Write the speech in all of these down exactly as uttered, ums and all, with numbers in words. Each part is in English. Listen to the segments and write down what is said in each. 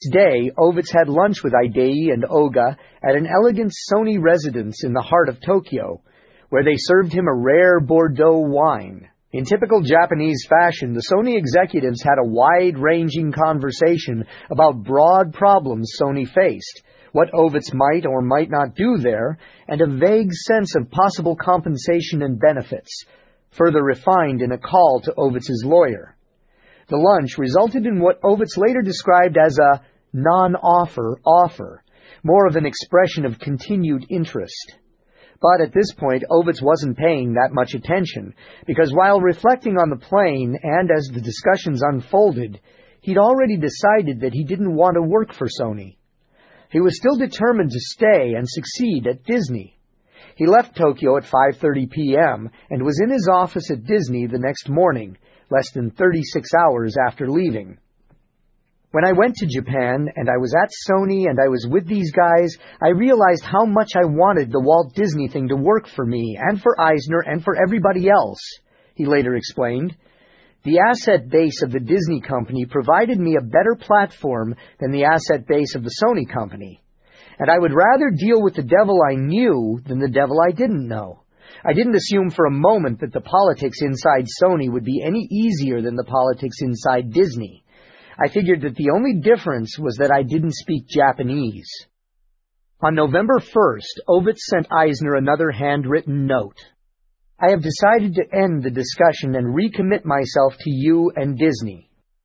Day, Ovitz had lunch with Idei and Oga at an elegant Sony residence in the heart of Tokyo, where they served him a rare Bordeaux wine. In typical Japanese fashion, the Sony executives had a wide-ranging conversation about broad problems Sony faced, what Ovitz might or might not do there, and a vague sense of possible compensation and benefits, further refined in a call to Ovitz's lawyer. The lunch resulted in what Ovitz later described as a non-offer offer, more of an expression of continued interest. But at this point, Ovitz wasn't paying that much attention, because while reflecting on the plane and as the discussions unfolded, he'd already decided that he didn't want to work for Sony. He was still determined to stay and succeed at Disney. He left Tokyo at five thirty p.m. and was in his office at Disney the next morning, less than thirty-six hours after leaving. When I went to Japan, and I was at Sony, and I was with these guys, I realized how much I wanted the Walt Disney thing to work for me, and for Eisner, and for everybody else, he later explained. The asset base of the Disney company provided me a better platform than the asset base of the Sony company. And I would rather deal with the devil I knew than the devil I didn't know. I didn't assume for a moment that the politics inside Sony would be any easier than the politics inside Disney. I figured that the only difference was that I didn't speak Japanese. On November first, Ovitz sent Eisner another handwritten note. I have decided to end the discussion and recommit myself to you and Disney.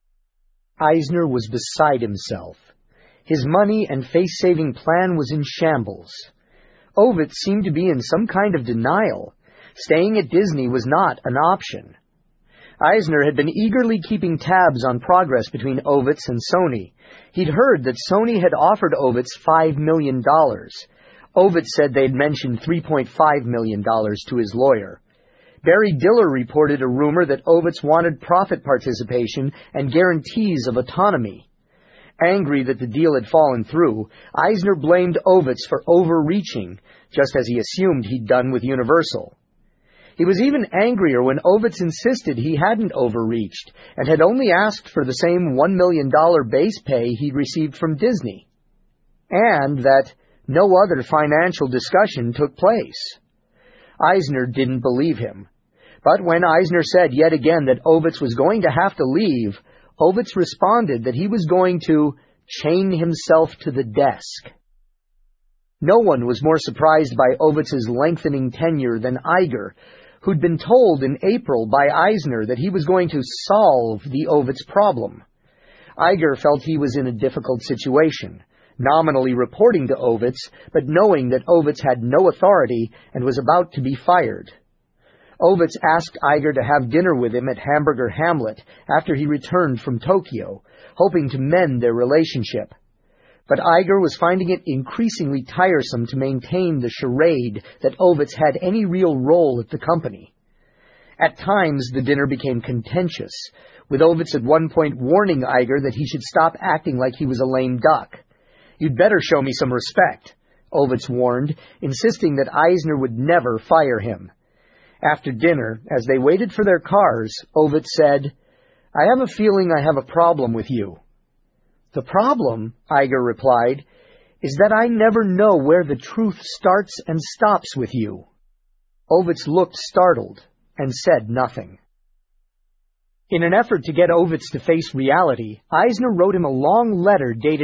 Eisner was beside himself. His money and face-saving plan was in shambles. Ovitz seemed to be in some kind of denial. Staying at Disney was not an option. Eisner had been eagerly keeping tabs on progress between Ovitz and Sony. He'd heard that Sony had offered Ovitz five million dollars. Ovitz said they'd mentioned three point five million dollars to his lawyer. Barry Diller reported a rumor that Ovitz wanted profit participation and guarantees of autonomy. Angry that the deal had fallen through, Eisner blamed Ovitz for overreaching, just as he assumed he'd done with Universal. He was even angrier when Ovitz insisted he hadn't overreached and had only asked for the same one million dollars base pay he'd received from Disney, and that no other financial discussion took place. Eisner didn't believe him. But when Eisner said yet again that Ovitz was going to have to leave, Ovitz responded that he was going to chain himself to the desk. No one was more surprised by Ovitz's lengthening tenure than Iger, who'd been told in April by Eisner that he was going to solve the Ovitz problem. Iger felt he was in a difficult situation, nominally reporting to Ovitz, but knowing that Ovitz had no authority and was about to be fired. Ovitz asked Iger to have dinner with him at Hamburger Hamlet after he returned from Tokyo, hoping to mend their relationship. But Iger was finding it increasingly tiresome to maintain the charade that Ovitz had any real role at the company. At times, the dinner became contentious, with Ovitz at one point warning Iger that he should stop acting like he was a lame duck. "You'd better show me some respect," Ovitz warned, insisting that Eisner would never fire him. After dinner, as they waited for their cars, Ovitz said, "I have a feeling I have a problem with you." "The problem," Iger replied, "is that I never know where the truth starts and stops with you." Ovitz looked startled and said nothing. In an effort to get Ovitz to face reality, Eisner wrote him a long letter dated